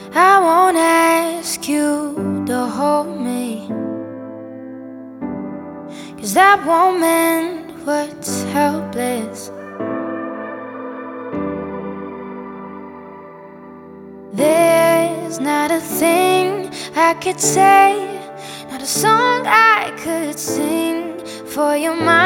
I won't ask you to hold me, 'cause that won't mend what's helpless. There's not a thing I could say, not a song I could sing for your mind.